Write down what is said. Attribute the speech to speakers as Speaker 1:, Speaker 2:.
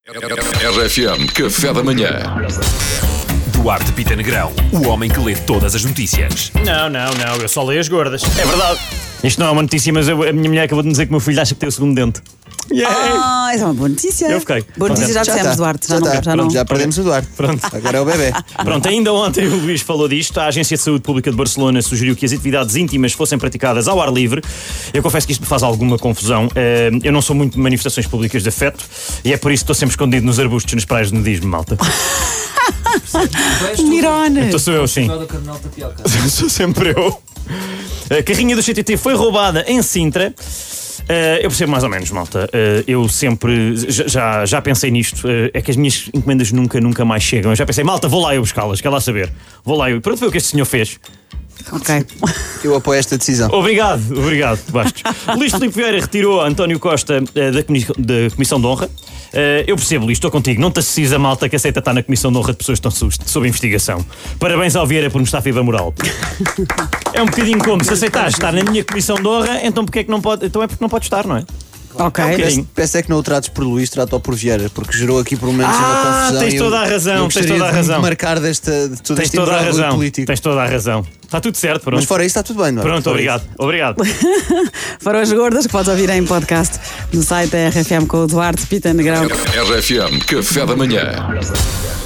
Speaker 1: RFM Café da Manhã.
Speaker 2: Duarte Pita Negrão, o homem que lê todas as notícias.
Speaker 3: Não, eu só leio as gordas. É verdade. Isto não é uma notícia, mas a minha mulher acabou de me dizer que o meu filho acha que tem o segundo dente.
Speaker 4: Ah, isso é uma boa notícia.
Speaker 3: Eu fiquei.
Speaker 4: Boa notícia, já dissemos, Duarte.
Speaker 5: Já perdemos o Duarte.
Speaker 3: Pronto.
Speaker 5: Agora é o bebê.
Speaker 3: Pronto, ainda ontem o Luís falou disto. A Agência de Saúde Pública de Barcelona sugeriu que as atividades íntimas fossem praticadas ao ar livre. Eu confesso que isto me faz alguma confusão. Eu não sou muito de manifestações públicas de afeto e é por isso que estou sempre escondido nos arbustos nas praias de nudismo, malta.
Speaker 4: Mirona.
Speaker 3: Então sou eu, sim. Sou sempre eu. A carrinha do CTT foi roubada em Sintra. Eu percebo mais ou menos, malta. Eu sempre já pensei nisto. É que as minhas encomendas nunca mais chegam. Eu já pensei, malta, vou lá eu buscá-las, quer lá saber. Vou lá eu. Pronto, foi o que este senhor fez.
Speaker 4: Ok.
Speaker 5: Eu apoio esta decisão.
Speaker 3: Obrigado, Bastos. Luís Filipe Vieira retirou António Costa da Comissão de Honra. Eu percebo, Luís, estou contigo. Não te associes a malta que aceita estar na Comissão de Honra de pessoas que estão sob investigação. Parabéns ao Vieira por nos estar fibra moral. É um bocadinho como se aceitares estar na minha Comissão de Honra, então porque é que não pode? Então é porque não pode estar, não é?
Speaker 4: Ok.
Speaker 5: Peço é que não o trates por Luís, trata-o por Vieira, porque gerou aqui por momentos uma confusão.
Speaker 3: Tens toda a razão,
Speaker 5: tens toda a razão. Marcar de todo
Speaker 3: tens
Speaker 5: este
Speaker 3: toda a razão.
Speaker 5: político.
Speaker 3: Tens toda a razão. Está tudo certo, pronto.
Speaker 5: Mas fora isso está tudo bem, não é?
Speaker 3: Pronto, obrigado.
Speaker 4: Foram as gordas que podes ouvir em podcast no site da RFM com o Duarte Pita Negrão.
Speaker 1: RFM Café da Manhã.